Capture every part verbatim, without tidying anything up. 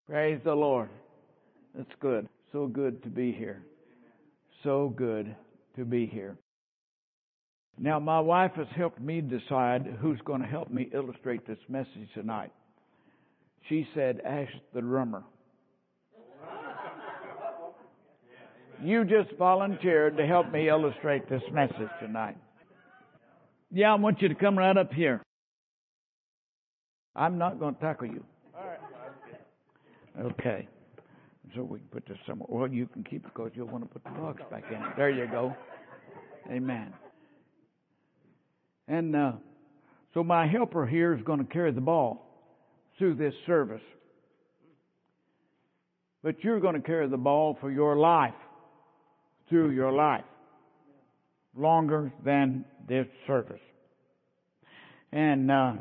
Praise the Lord. That's good. So good to be here. So good to be here. Now, my wife has helped me decide who's going to help me illustrate this message tonight. She said, ask the drummer. You just volunteered to help me illustrate this message tonight. Yeah, I want you to come right up here. I'm not going to tackle you. Okay. So we can put this somewhere. Well, you can keep it because you'll want to put the box back in it. There you go. Amen. And uh, so my helper here is going to carry the ball through this service. But you're going to carry the ball for your life, through your life, longer than this service. And uh,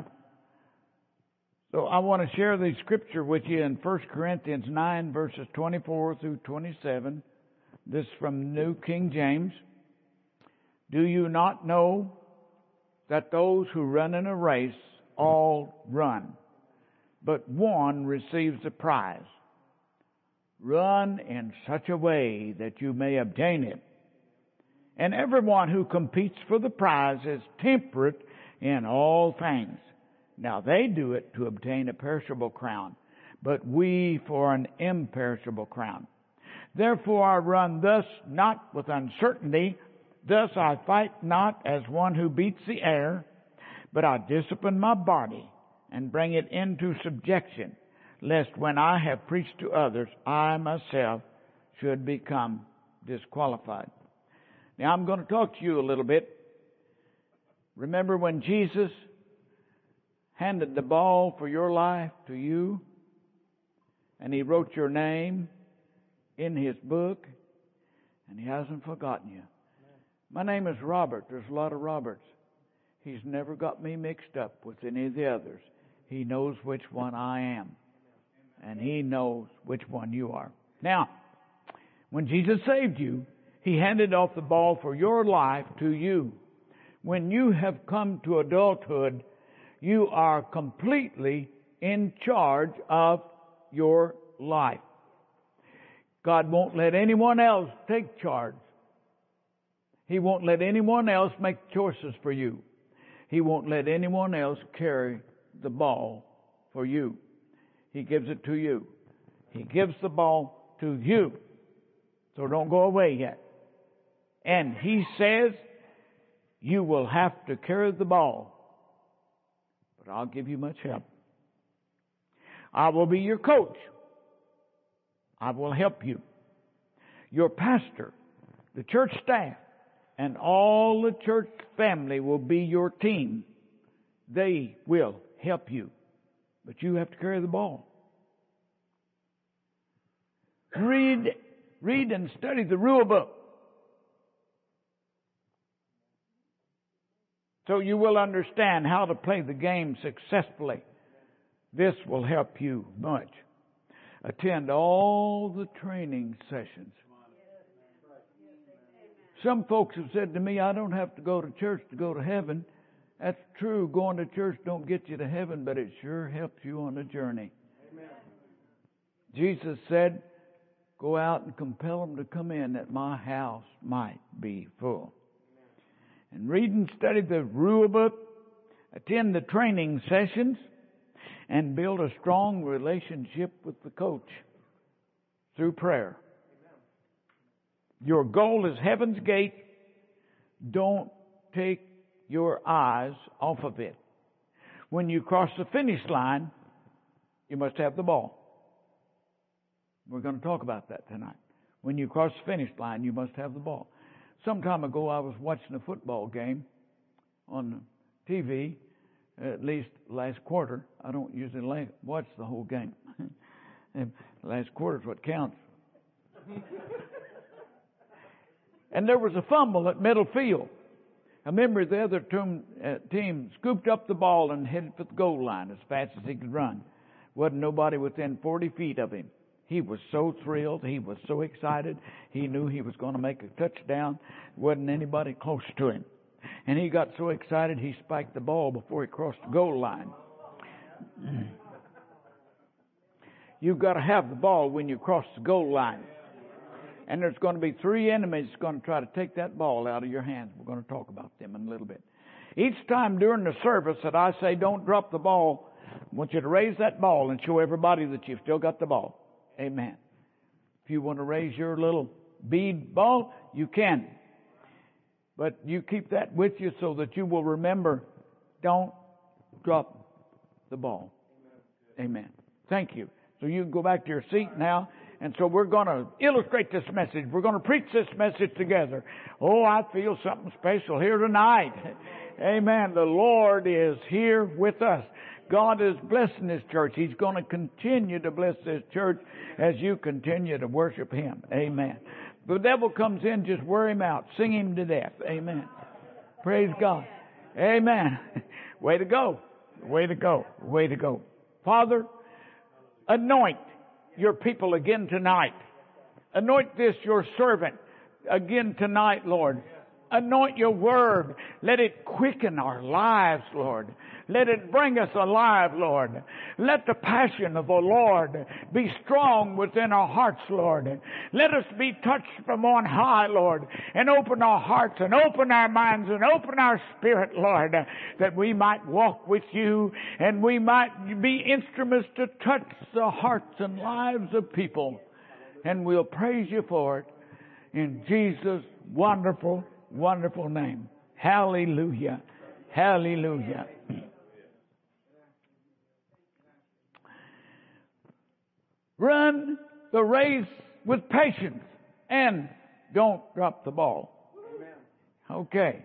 so I want to share the scripture with you in First Corinthians nine, verses twenty-four through twenty-seven. This is from New King James. Do you not know that those who run in a race all run, but one receives the prize? Run in such a way that you may obtain it. And everyone who competes for the prize is temperate in all things. Now they do it to obtain a perishable crown, but we for an imperishable crown. Therefore I run thus, not with uncertainty. Thus I fight not as one who beats the air, but I discipline my body and bring it into subjection, lest when I have preached to others, I myself should become disqualified. Now I'm going to talk to you a little bit. Remember when Jesus handed the ball for your life to you, and He wrote your name in His book, and He hasn't forgotten you. My name is Robert. There's a lot of Roberts. He's never got me mixed up with any of the others. He knows which one I am, and He knows which one you are. Now, when Jesus saved you, He handed off the ball for your life to you. When you have come to adulthood, you are completely in charge of your life. God won't let anyone else take charge. He won't let anyone else make choices for you. He won't let anyone else carry the ball for you. He gives it to you. He gives the ball to you. So don't go away yet. And He says you will have to carry the ball. But I'll give you much help. I will be your coach. I will help you. Your pastor, the church staff, and all the church family will be your team. They will help you. But you have to carry the ball. Read, read and study the rule book, so you will understand how to play the game successfully. This will help you much. Attend all the training sessions. Some folks have said to me, I don't have to go to church to go to heaven. That's true. Going to church don't get you to heaven, but it sure helps you on the journey. Amen. Jesus said, go out and compel them to come in that my house might be full. And read and study the rule book, attend the training sessions, and build a strong relationship with the coach through prayer. Your goal is heaven's gate. Don't take your eyes off of it. When you cross the finish line, you must have the ball. We're going to talk about that tonight. When you cross the finish line, you must have the ball. Some time ago, I was watching a football game on T V, at least last quarter. I don't usually watch the whole game. Last quarter is what counts. And there was a fumble at middle field. A member of the other team, uh, team scooped up the ball and headed for the goal line as fast as he could run. Wasn't nobody within forty feet of him. He was so thrilled. He was so excited. He knew he was going to make a touchdown. Wasn't anybody close to him. And he got so excited he spiked the ball before he crossed the goal line. you've got to have the ball when you cross the goal line. And there's going to be three enemies going to try to take that ball out of your hands. We're going to talk about them in a little bit. Each time during the service that I say don't drop the ball, I want you to raise that ball and show everybody that you've still got the ball. Amen. If you want to raise your little bead ball, you can. But you keep that with you so that you will remember, don't drop the ball. Amen. Thank you. So you can go back to your seat now. And so we're going to illustrate this message. We're going to preach this message together. Oh, I feel something special here tonight. Amen. The Lord is here with us. God is blessing this church. He's going to continue to bless this church as you continue to worship Him. Amen. The devil comes in, just wear him out. Sing him to death. Amen. Praise God. Amen. Way to go. Way to go. Way to go. Father, anoint your people again tonight. Anoint this, your servant, again tonight, Lord. Anoint your word. Let it quicken our lives, Lord. Let it bring us alive, Lord. Let the passion of the Lord be strong within our hearts, Lord. Let us be touched from on high, Lord, and open our hearts and open our minds and open our spirit, Lord, that we might walk with you and we might be instruments to touch the hearts and lives of people. And we'll praise you for it in Jesus' wonderful, wonderful name. Hallelujah. Hallelujah. Run the race with patience and don't drop the ball. Okay.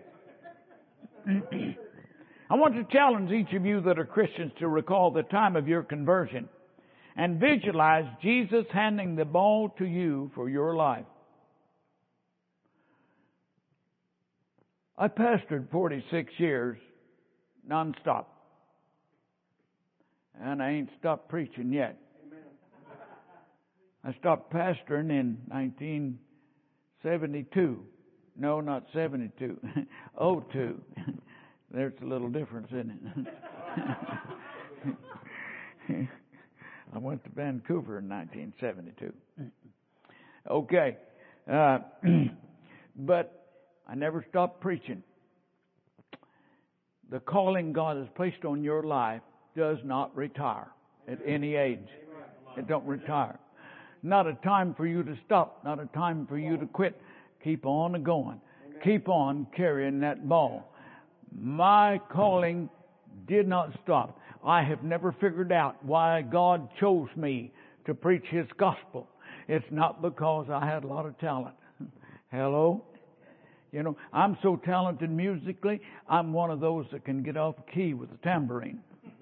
I want to challenge each of you that are Christians to recall the time of your conversion and visualize Jesus handing the ball to you for your life. I pastored forty-six years nonstop. And I ain't stopped preaching yet. I stopped pastoring in nineteen seventy-two. No, not seventy-two. oh two. There's a little difference in it. I went to Vancouver in nineteen seventy-two. Okay. Uh, but I never stopped preaching. The calling God has placed on your life does not retire at any age. It don't retire. Not a time for you to stop. Not a time for you to quit. Keep on going. Keep on carrying that ball. My calling did not stop. I have never figured out why God chose me to preach His gospel. It's not because I had a lot of talent. Hello? You know, I'm so talented musically, I'm one of those that can get off key with a tambourine.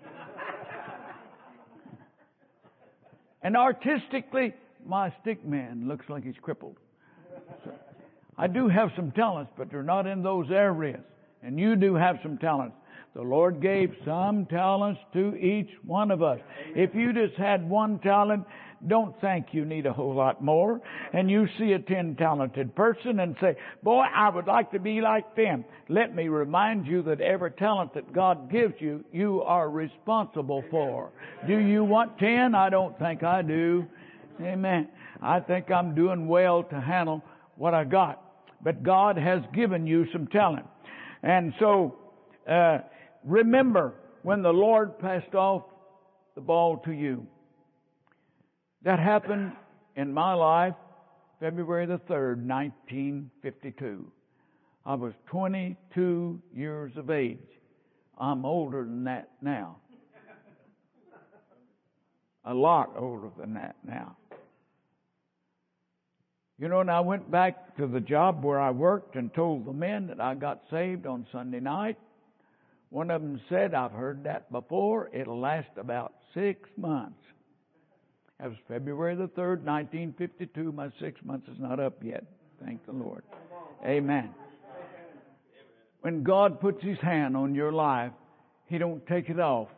And artistically, my stick man looks like he's crippled. So, I do have some talents, but they're not in those areas. And you do have some talents. The Lord gave some talents to each one of us. If you just had one talent, don't think you need a whole lot more. And you see a ten-talented person and say, boy, I would like to be like them. Let me remind you that every talent that God gives you, you are responsible for. Do you want ten? I don't think I do. Amen. I think I'm doing well to handle what I got. But God has given you some talent. And so, uh, remember when the Lord passed off the ball to you. That happened in my life February the third, nineteen fifty-two. I was twenty-two years of age. I'm older than that now. A lot older than that now. You know, and I went back to the job where I worked and told the men that I got saved on Sunday night. One of them said, I've heard that before. It'll last about six months. That was February the third, nineteen fifty-two. My six months is not up yet. Thank the Lord. Amen. When God puts His hand on your life, He don't take it off.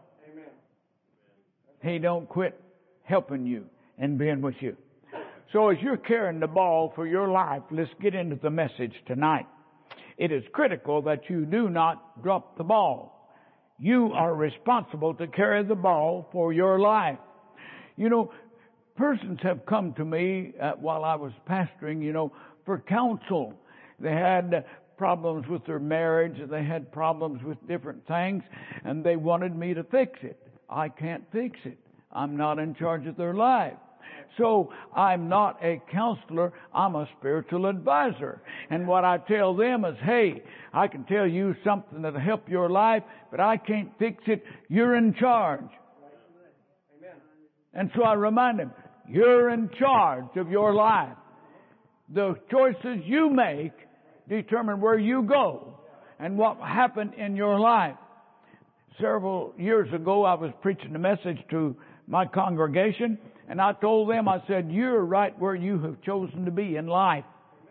He don't quit helping you and being with you. So as you're carrying the ball for your life, let's get into the message tonight. It is critical that you do not drop the ball. You are responsible to carry the ball for your life. You know, persons have come to me uh, while I was pastoring, you know, for counsel. They had problems with their marriage, they had problems with different things, and they wanted me to fix it. I can't fix it. I'm not in charge of their life. So I'm not a counselor, I'm a spiritual advisor. And what I tell them is, hey, I can tell you something that'll help your life, but I can't fix it. You're in charge. Amen. And so I remind them, you're in charge of your life. The choices you make determine where you go and what happened in your life. Several years ago, I was preaching a message to my congregation, and I told them, I said, you're right where you have chosen to be in life.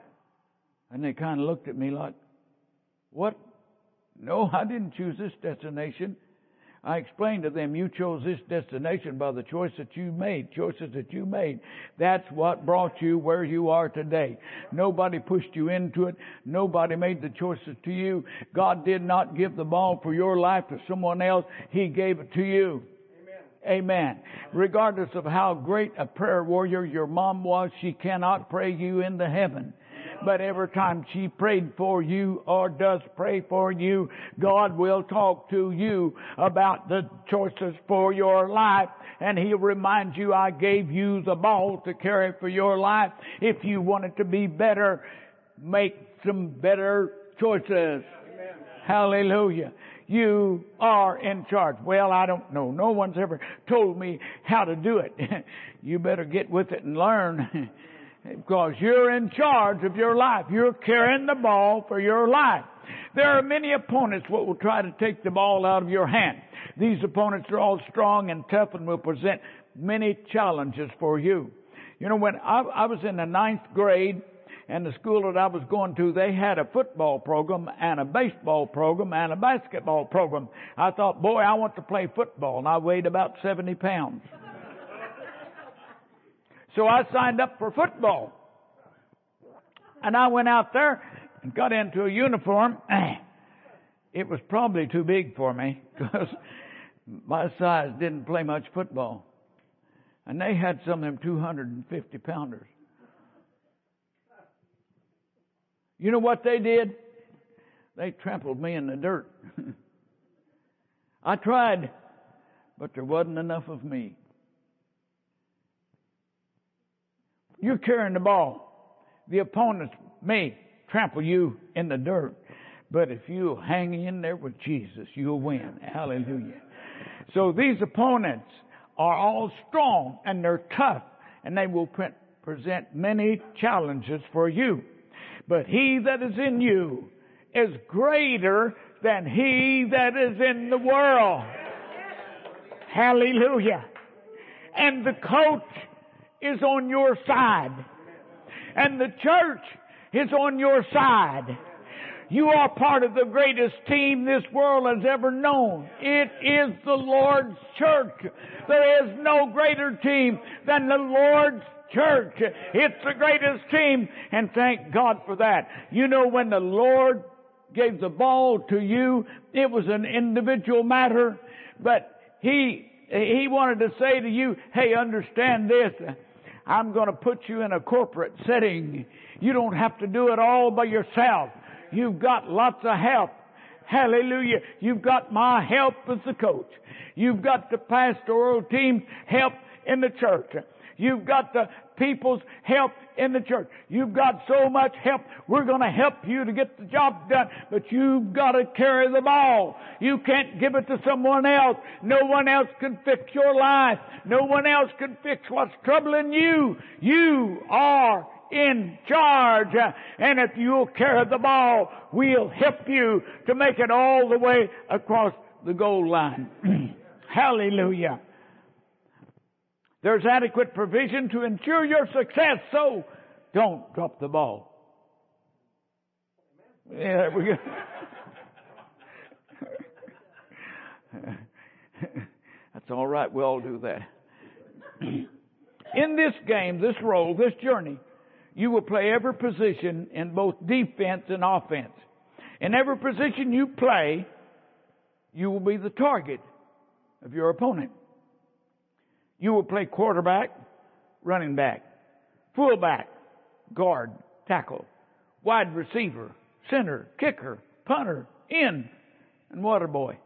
And they kind of looked at me like, what? No, I didn't choose this destination. I explained to them, you chose this destination by the choice that you made, choices that you made. That's what brought you where you are today. Nobody pushed you into it. Nobody made the choices to you. God did not give the ball for your life to someone else. He gave it to you. Amen. Regardless of how great a prayer warrior your mom was, she cannot pray you into heaven. But every time she prayed for you or does pray for you, God will talk to you about the choices for your life. And He'll remind you, I gave you the ball to carry for your life. If you want it to be better, make some better choices. Amen. Hallelujah. You are in charge. Well, I don't know. No one's ever told me how to do it. You better get with it and learn. Because you're in charge of your life. You're carrying the ball for your life. There are many opponents that will try to take the ball out of your hand. These opponents are all strong and tough and will present many challenges for you. You know, when I, I was in the ninth grade, and the school that I was going to, they had a football program and a baseball program and a basketball program. I thought, boy, I want to play football. And I weighed about seventy pounds. So I signed up for football. And I went out there and got into a uniform. It was probably too big for me because my size didn't play much football. And they had some of them two hundred fifty pounders. You know what they did? They trampled me in the dirt. I tried, but there wasn't enough of me. You're carrying the ball. The opponents may trample you in the dirt, but if you hang in there with Jesus, you'll win. Hallelujah. So these opponents are all strong and they're tough, and they will pre- present many challenges for you. But he that is in you is greater than he that is in the world. Hallelujah. And the coach is on your side. And the church is on your side. You are part of the greatest team this world has ever known. It is the Lord's church. There is no greater team than the Lord's church. It's the greatest team, and thank God for that. You know, when the Lord gave the ball to you, it was an individual matter, but He He wanted to say to you, hey, understand this. I'm going to put you in a corporate setting. You don't have to do it all by yourself. You've got lots of help. Hallelujah. You've got my help as the coach. You've got the pastoral team's help in the church. You've got the people's help in the church. You've got so much help. We're going to help you to get the job done, but you've got to carry the ball. You can't give it to someone else. No one else can fix your life. No one else can fix what's troubling you. You are in charge. And if you'll carry the ball, we'll help you to make it all the way across the goal line. Hallelujah. There's adequate provision to ensure your success, so don't drop the ball. Yeah, we go. That's all right. We all do that. In this game, this role, this journey, you will play every position in both defense and offense. In every position you play, you will be the target of your opponent. You will play quarterback, running back, fullback, guard, tackle, wide receiver, center, kicker, punter, end, and water boy.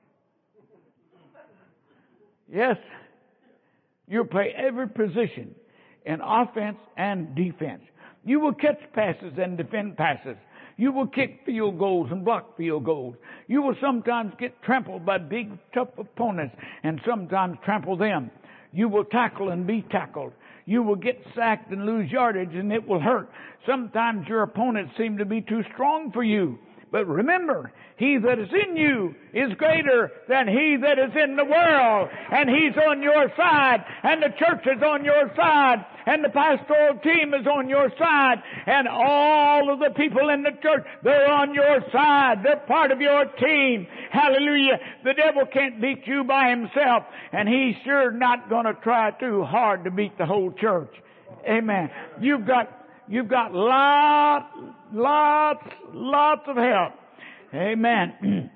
Yes, you'll play every position in offense and defense. You will catch passes and defend passes. You will kick field goals and block field goals. You will sometimes get trampled by big, tough opponents and sometimes trample them. You will tackle and be tackled. You will get sacked and lose yardage and it will hurt. Sometimes your opponents seem to be too strong for you. But remember, he that is in you is greater than he that is in the world. And he's on your side. And the church is on your side. And the pastoral team is on your side. And all of the people in the church, they're on your side. They're part of your team. Hallelujah. The devil can't beat you by himself. And he's sure not going to try too hard to beat the whole church. Amen. You've got You've got lots, lots, lots of help. Amen.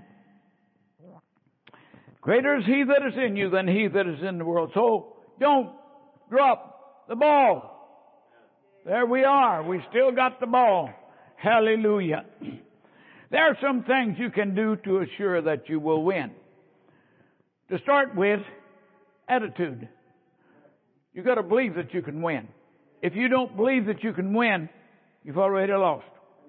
Greater is he that is in you than he that is in the world. So don't drop the ball. There we are. We still got the ball. Hallelujah. There are some things you can do to assure that you will win. To start with, attitude. You've got to believe that you can win. If you don't believe that you can win, you've already lost.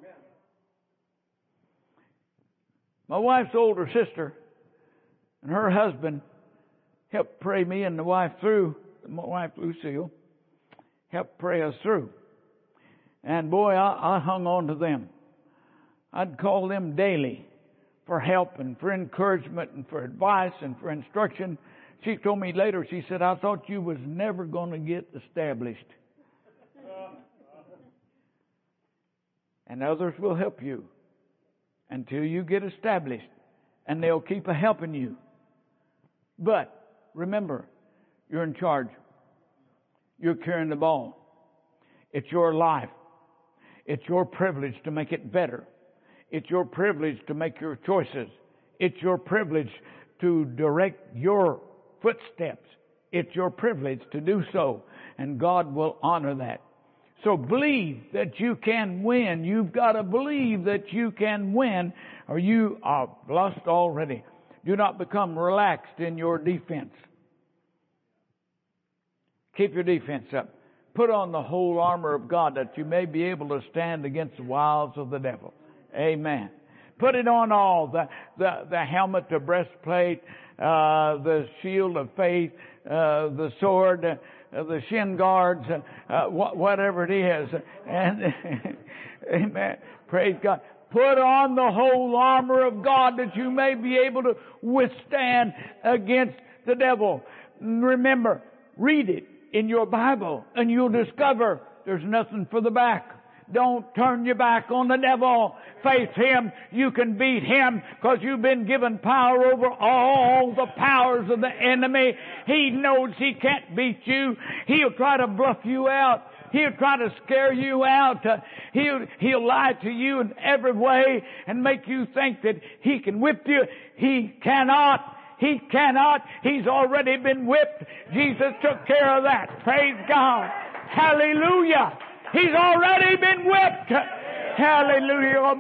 My wife's older sister and her husband helped pray me and the wife through, my wife Lucille, helped pray us through. And boy, I, I hung on to them. I'd call them daily for help and for encouragement and for advice and for instruction. She told me later, she said, I thought you was never going to get established. And others will help you until you get established. And they'll keep a helping you. But remember, you're in charge. You're carrying the ball. It's your life. It's your privilege to make it better. It's your privilege to make your choices. It's your privilege to direct your footsteps. It's your privilege to do so. And God will honor that. So believe that you can win. You've got to believe that you can win or you are lost already. Do not become relaxed in your defense. Keep your defense up. Put on the whole armor of God that you may be able to stand against the wiles of the devil. Amen. Put it on all. The, the, the helmet, the breastplate, uh, the shield of faith, uh, the sword, uh, the shin guards, uh, uh, wh- whatever it is. And, amen. Praise God. Put on the whole armor of God that you may be able to withstand against the devil. Remember, read it in your Bible and you'll discover there's nothing for the back. Don't turn your back on the devil. Face him. You can beat him because you've been given power over all the powers of the enemy. He knows he can't beat you. He'll try to bluff you out. He'll try to scare you out. Uh, he'll, he'll lie to you in every way and make you think that he can whip you. He cannot. He cannot. He's already been whipped. Jesus took care of that. Praise God. Hallelujah. He's already been whipped. Hallelujah.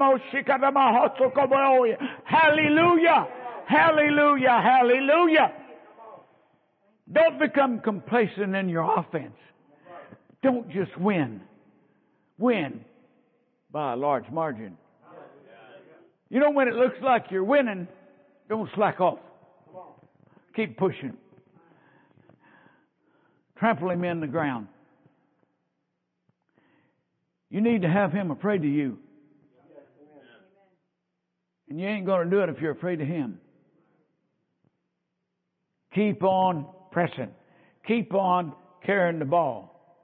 Hallelujah. Hallelujah. Hallelujah. Don't become complacent in your offense. Don't just win. Win by a large margin. You know, when it looks like you're winning, don't slack off. Keep pushing. Trample him in the ground. You need to have him afraid of you. And you ain't going to do it if you're afraid of him. Keep on pressing. Keep on carrying the ball.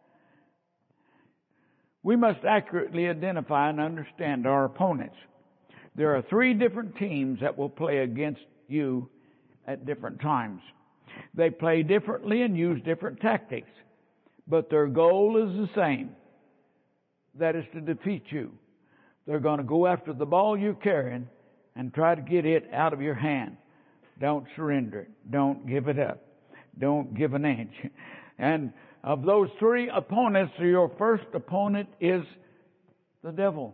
We must accurately identify and understand our opponents. There are three different teams that will play against you at different times. They play differently and use different tactics, but their goal is the same. That is to defeat you. They're going to go after the ball you're carrying and try to get it out of your hand. Don't surrender it. Don't give it up. Don't give an inch. And Of those three opponents, your first opponent is the devil.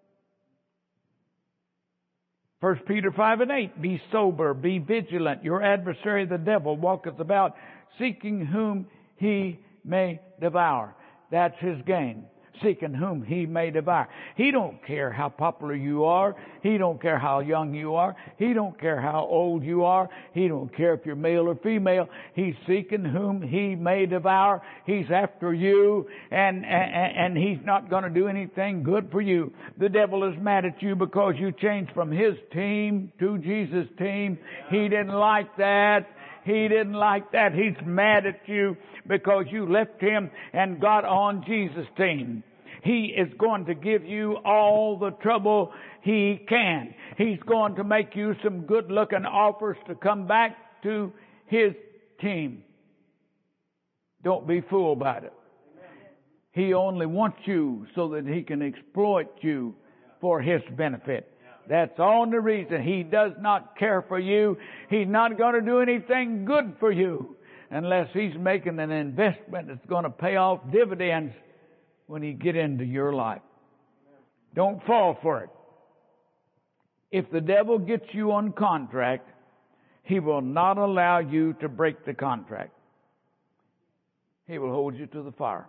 First Peter five and eight, be sober, be vigilant. Your adversary, the devil, walketh about, seeking whom he may devour. That's his game. Seeking whom he may devour. He don't care how popular you are. He don't care how young you are. He don't care how old you are. He don't care if you're male or female. He's seeking whom he may devour. He's after you, and and, and he's not going to do anything good for you. The devil is mad at you because you changed from his team to Jesus' team. He didn't like that. He didn't like that. He's mad at you because you left him and got on Jesus' team. He is going to give you all the trouble he can. He's going to make you some good-looking offers to come back to his team. Don't be fooled by it. He only wants you so that he can exploit you for his benefit. That's all the reason. He does not care for you. He's not going to do anything good for you unless he's making an investment that's going to pay off dividends when he get into your life. Don't fall for it. If the devil gets you on contract, he will not allow you to break the contract. He will hold you to the fire.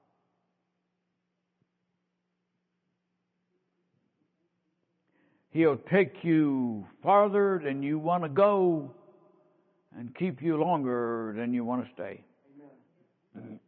He'll take you farther than you want to go and keep you longer than you want to stay. Amen.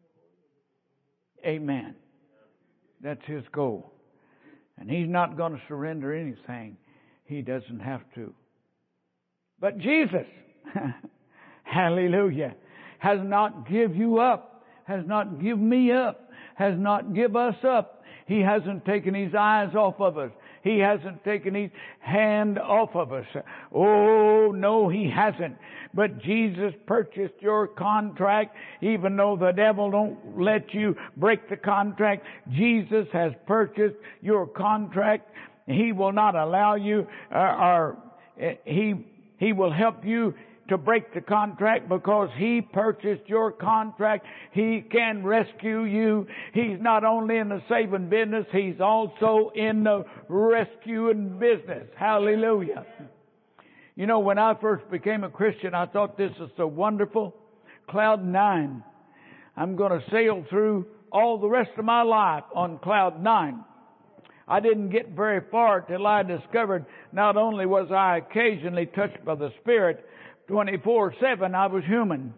Amen. That's his goal. And he's not going to surrender anything he doesn't have to. But Jesus, hallelujah, has not give you up, has not give me up, has not give us up. He hasn't taken his eyes off of us. He hasn't taken his hand off of us. Oh, no, he hasn't. But Jesus purchased your contract, even though the devil don't let you break the contract. Jesus has purchased your contract. He will not allow you, uh, or uh, he he will help you to break the contract because he purchased your contract. He can rescue you. He's not only in the saving business, he's also in the rescuing business. Hallelujah. You know, when I first became a Christian, I thought this is so wonderful. Cloud nine. I'm going to sail through all the rest of my life on cloud nine. I didn't get very far till I discovered not only was I occasionally touched by the Spirit, twenty-four seven, I was human.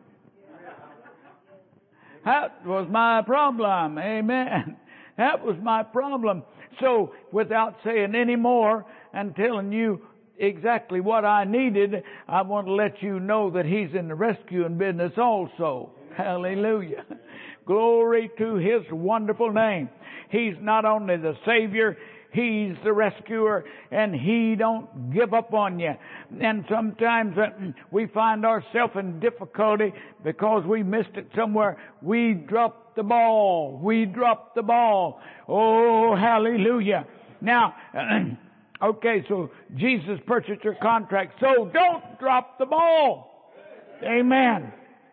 That was my problem. Amen. That was my problem. So, without saying any more and telling you exactly what I needed, I want to let you know that he's in the rescuing business also. Hallelujah. Glory to his wonderful name. He's not only the Savior, he's the rescuer, and he don't give up on you. And sometimes uh, we find ourselves in difficulty because we missed it somewhere. We dropped the ball. We dropped the ball. Oh, hallelujah. Now, okay, so Jesus purchased your contract, so don't drop the ball. Amen.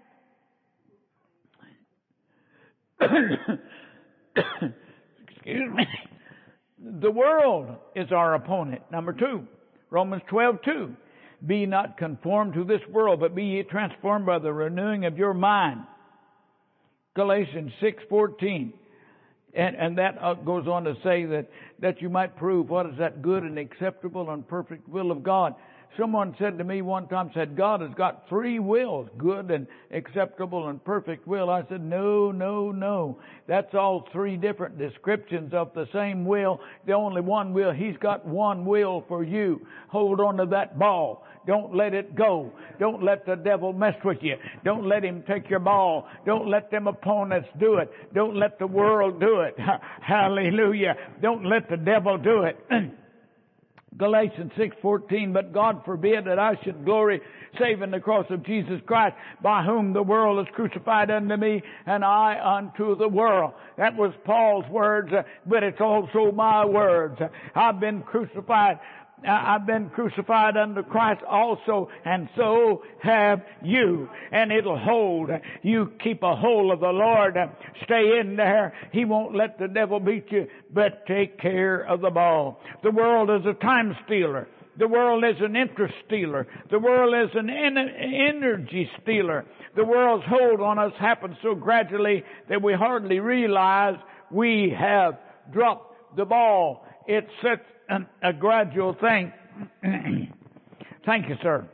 Excuse me. The world is our opponent. Number two, Romans twelve two. Be not conformed to this world, but be ye transformed by the renewing of your mind. Galatians six fourteen. And, and that goes on to say that, that you might prove what is that good and acceptable and perfect will of God. Someone said to me one time, said, God has got three wills, good and acceptable and perfect will. I said, no, no, no. That's all three different descriptions of the same will. The only one will. He's got one will for you. Hold on to that ball. Don't let it go. Don't let the devil mess with you. Don't let him take your ball. Don't let them opponents do it. Don't let the world do it. Hallelujah. Don't let the devil do it. Galatians six fourteen, but God forbid that I should glory save in the cross of Jesus Christ, by whom the world is crucified unto me, and I unto the world. That was Paul's words, but it's also my words. I've been crucified I've been crucified under Christ also, and so have you. And it'll hold. You keep a hold of the Lord. Stay in there. He won't let the devil beat you, but take care of the ball. The world is a time stealer. The world is an interest stealer. The world is an en- energy stealer. The world's hold on us happens so gradually that we hardly realize we have dropped the ball. It's such an, a gradual thing. Thank you, sir.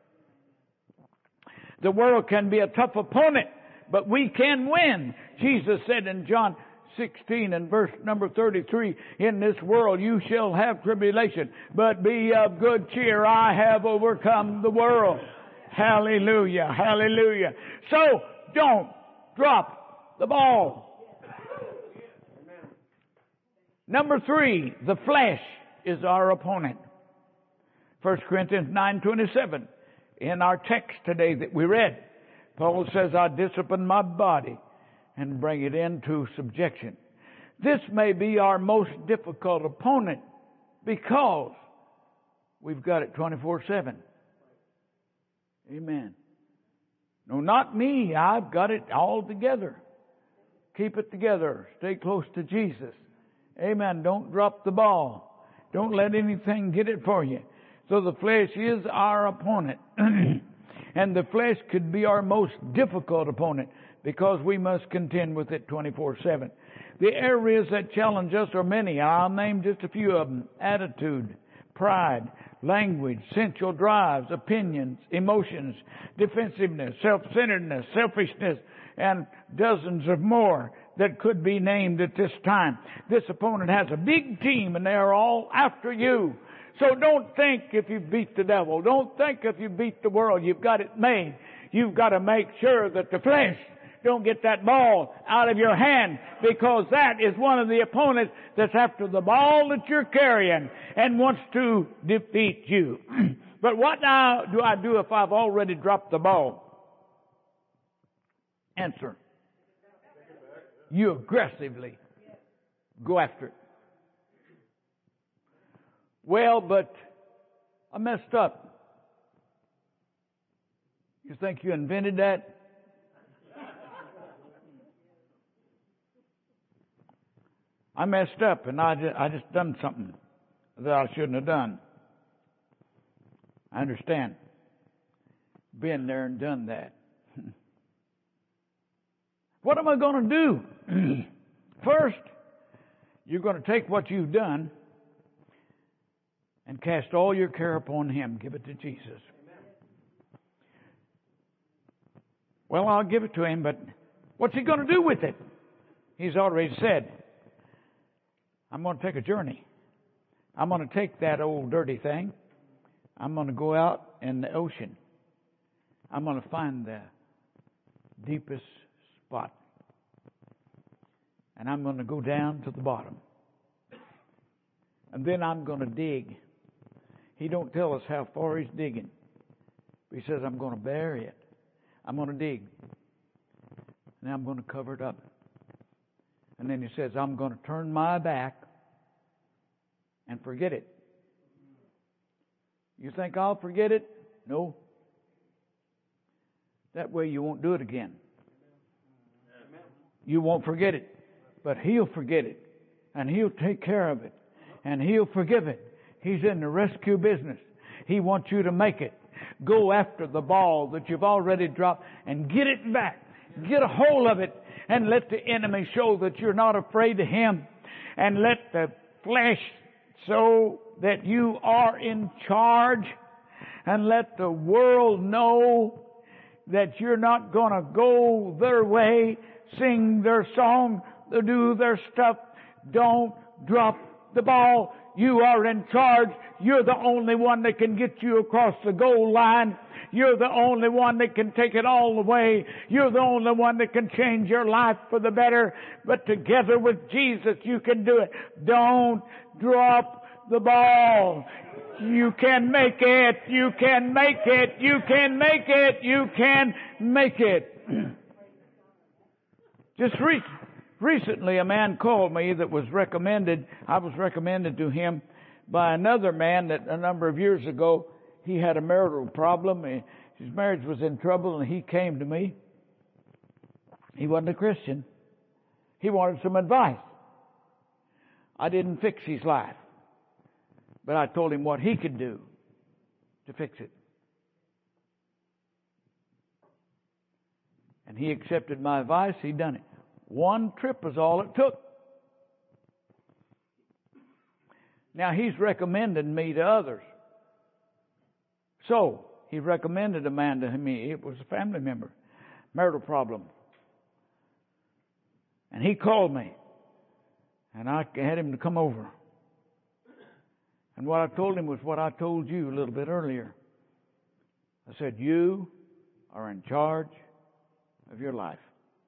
The world can be a tough opponent, but we can win. Jesus said in John sixteen and verse number thirty-three, in this world you shall have tribulation, but be of good cheer. I have overcome the world. Hallelujah. Hallelujah. So don't drop the ball. Number three, the flesh is our opponent. First Corinthians nine twenty-seven. In our text today that we read, Paul says, I discipline my body and bring it into subjection. This may be our most difficult opponent because we've got it twenty-four seven. Amen. No, not me. I've got it all together. Keep it together. Stay close to Jesus. Amen. Don't drop the ball. Don't let anything get it for you. So the flesh is our opponent. And the flesh could be our most difficult opponent because we must contend with it twenty-four seven. The areas that challenge us are many. I'll name just a few of them. Attitude, pride, language, sensual drives, opinions, emotions, defensiveness, self-centeredness, selfishness, and dozens of more that could be named at this time. This opponent has a big team and they're all after you. So don't think if you beat the devil. Don't think if you beat the world. You've got it made. You've got to make sure that the flesh don't get that ball out of your hand, because that is one of the opponents that's after the ball that you're carrying and wants to defeat you. But what now do I do if I've already dropped the ball? Answer. You aggressively go after it. Well, but I messed up. You think you invented that? I messed up and I just, I just done something that I shouldn't have done. I understand. Been there and done that. What am I going to do? First, you're going to take what you've done and cast all your care upon Him. Give it to Jesus. Well, I'll give it to Him, but what's He going to do with it? He's already said, I'm going to take a journey. I'm going to take that old dirty thing. I'm going to go out in the ocean. I'm going to find the deepest spot. And I'm going to go down to the bottom. And then I'm going to dig. He don't tell us how far He's digging. He says, I'm going to bury it. I'm going to dig. And I'm going to cover it up. And then He says, I'm going to turn my back and forget it. You think I'll forget it? No. That way you won't do it again. You won't forget it. But He'll forget it. And He'll take care of it. And He'll forgive it. He's in the rescue business. He wants you to make it. Go after the ball that you've already dropped and get it back. Get a hold of it and let the enemy show that you're not afraid of him. And let the flesh show that you are in charge. And let the world know that you're not going to go their way, sing their song, do their stuff. Don't drop the ball. You are in charge. You're the only one that can get you across the goal line. You're the only one that can take it all the way. You're the only one that can change your life for the better. But together with Jesus, you can do it. Don't drop the ball. You can make it. You can make it. You can make it. You can make it. Just recently, Recently, a man called me that was recommended, I was recommended to him by another man that a number of years ago, he had a marital problem. His marriage was in trouble, and he came to me. He wasn't a Christian. He wanted some advice. I didn't fix his life, but I told him what he could do to fix it. And he accepted my advice. He done it. One trip was all it took. Now he's recommended me to others. So he recommended a man to me. It was a family member, marital problem. And he called me. And I had him to come over. And what I told him was what I told you a little bit earlier. I said, you are in charge of your life.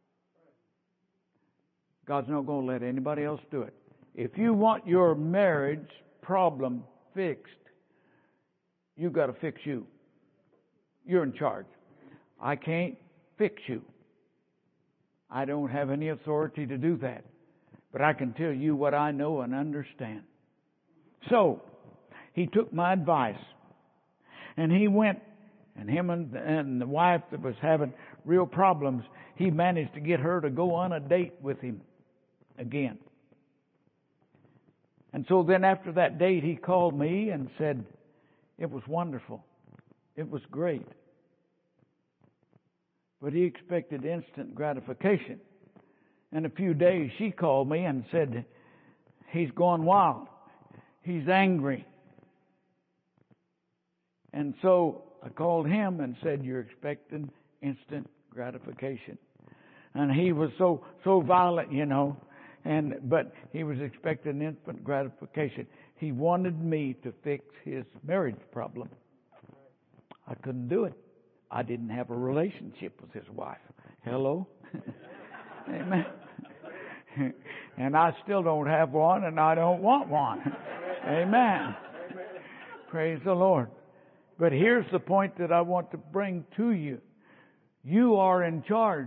God's not going to let anybody else do it. If you want your marriage problem fixed, you've got to fix you. You're in charge. I can't fix you. I don't have any authority to do that. But I can tell you what I know and understand. So, he took my advice. And he went, and him and, and the wife that was having real problems, he managed to get her to go on a date with him again. And so then after that date, he called me and said, it was wonderful. It was great. But he expected instant gratification. In a few days, she called me and said, he's gone wild. He's angry. And so I called him and said, you're expecting instant gratification. And he was so, so violent, you know, and, but he was expecting instant gratification. He wanted me to fix his marriage problem. I couldn't do it. I didn't have a relationship with his wife. Hello? Amen. And I still don't have one, and I don't want one. Amen. Praise the Lord. But here's the point that I want to bring to you. You are in charge.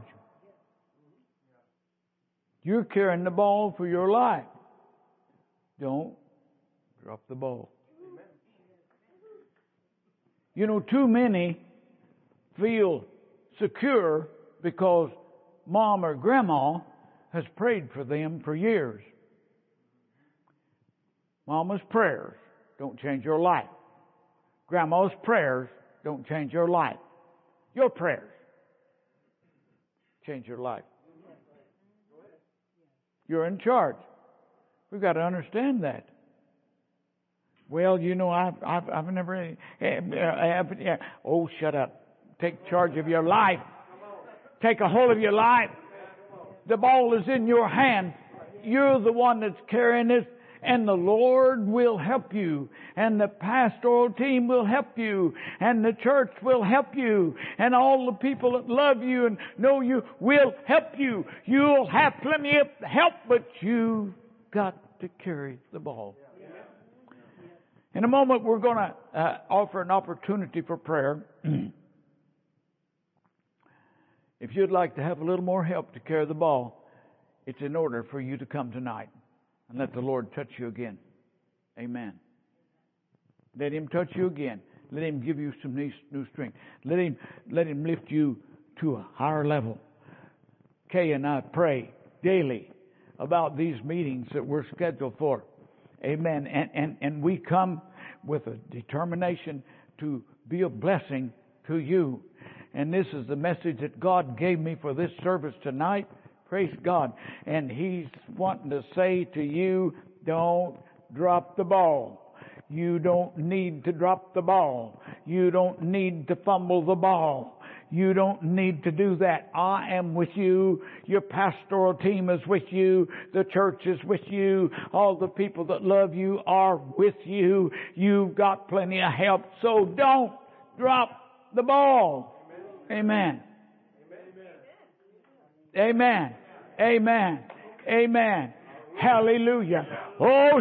You're carrying the ball for your life. Don't drop the ball. You know, too many feel secure because mom or grandma has prayed for them for years. Mama's prayers don't change your life. Grandma's prayers don't change your life. Your prayers change your life. You're in charge. We've got to understand that. Well, you know, I've, I've, I've never, uh, uh, uh, oh, shut up. Take charge of your life. Take a hold of your life. The ball is in your hand. You're the one that's carrying it. And the Lord will help you. And the pastoral team will help you. And the church will help you. And all the people that love you and know you will help you. You'll have plenty of help, but you've got to carry the ball. In a moment, we're going to uh, offer an opportunity for prayer. If you'd like to have a little more help to carry the ball, it's in order for you to come tonight and let the Lord touch you again. Amen. Let Him touch you again. Let Him give you some new strength. Let Him, let Him lift you to a higher level. Kay and I pray daily about these meetings that we're scheduled for. Amen. And, and, and we come with a determination to be a blessing to you. And this is the message that God gave me for this service tonight. Praise God. And He's wanting to say to you, don't drop the ball. You don't need to drop the ball. You don't need to fumble the ball. You don't need to do that. I am with you. Your pastoral team is with you. The church is with you. All the people that love you are with you. You've got plenty of help. So don't drop the ball. Amen. Amen. Amen. Amen. Hallelujah. Oh,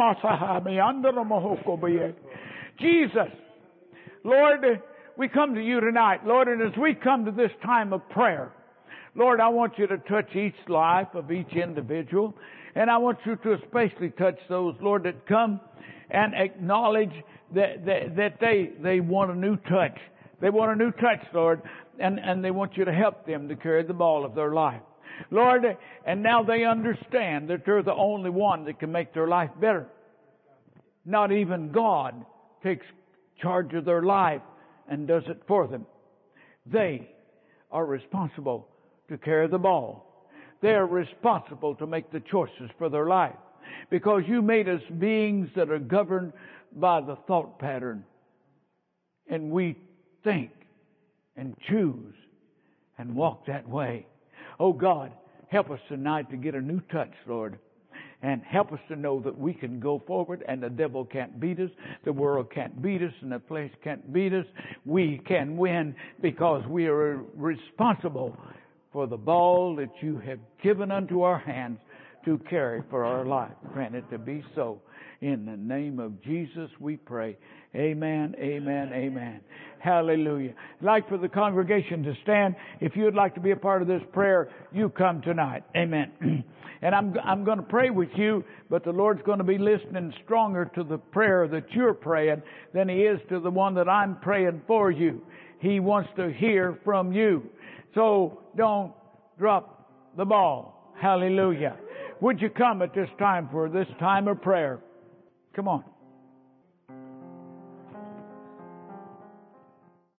Jesus. Lord, we come to you tonight, Lord, and as we come to this time of prayer, Lord, I want you to touch each life of each individual. And I want you to especially touch those, Lord, that come and acknowledge that, that, that they, they want a new touch. They want a new touch, Lord, and, and they want you to help them to carry the ball of their life. Lord, and now they understand that you're the only one that can make their life better. Not even God takes charge of their life and does it for them. They are responsible to carry the ball. They are responsible to make the choices for their life. Because you made us beings that are governed by the thought pattern. And we think and choose and walk that way. Oh God, help us tonight to get a new touch, Lord. And help us to know that we can go forward and the devil can't beat us, the world can't beat us, and the flesh can't beat us. We can win because we are responsible for the ball that you have given unto our hands to carry for our life. Grant it to be so. In the name of Jesus we pray. Amen, amen, amen. Hallelujah. I'd like for the congregation to stand. If you would like to be a part of this prayer, you come tonight. Amen. And I'm, I'm going to pray with you, but the Lord's going to be listening stronger to the prayer that you're praying than He is to the one that I'm praying for you. He wants to hear from you. So don't drop the ball. Hallelujah. Would you come at this time for this time of prayer? Come on.